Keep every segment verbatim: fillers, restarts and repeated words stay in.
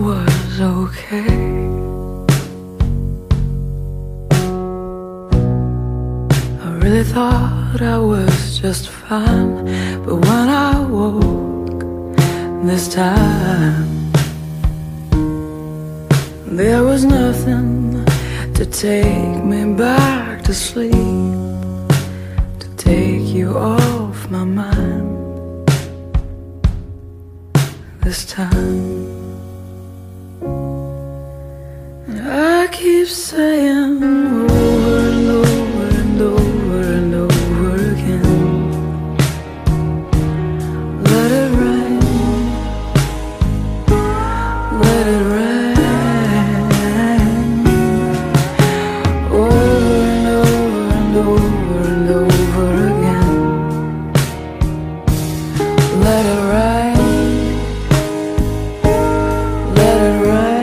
was okay. I really thought I was just fine, but when I woke this time, there was nothing to take me back to sleep, to take you off my mind this time. I keep saying over and over and over and over again, let it rain, let it rain. Over and over and over and over again, let it rain, let it rain.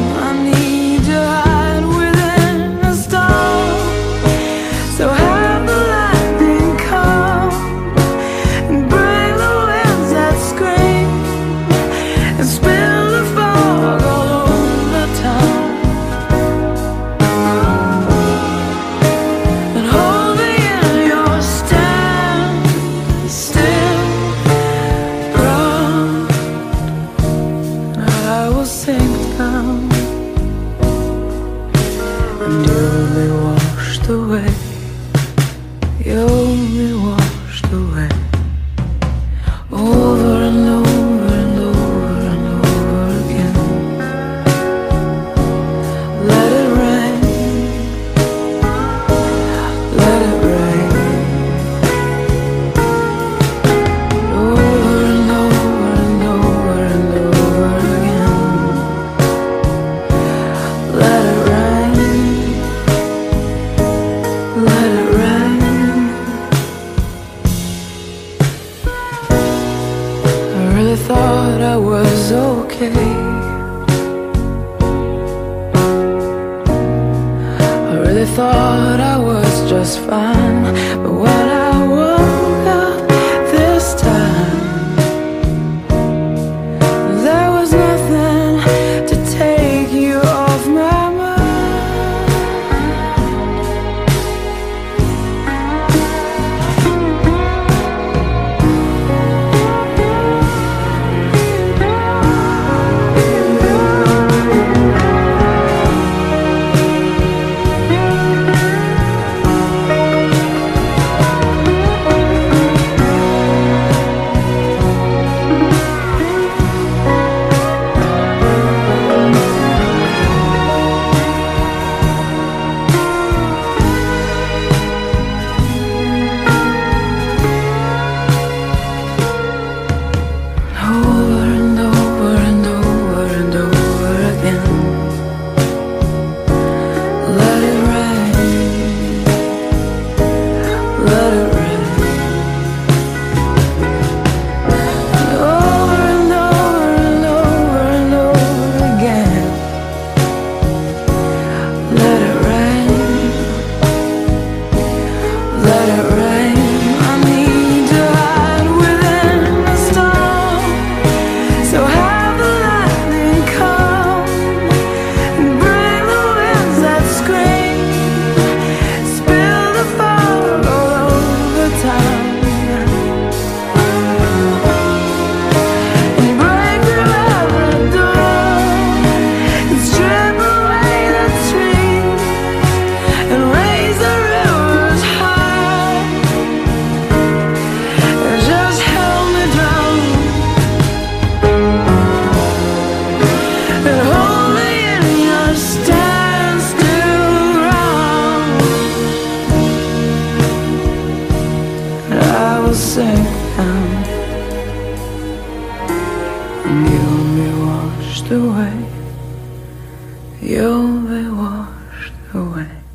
And you'll be washed away, you'll be washed away. Over and over and over and over again, let it rain, let it rain. Over and over and over and over again, let it rain, let it rain. I really thought I was okay. I really thought I was just fine, but when I woke up this time, there was nothing to take you off my mind. Sink down, and you'll be washed away, you'll be washed away.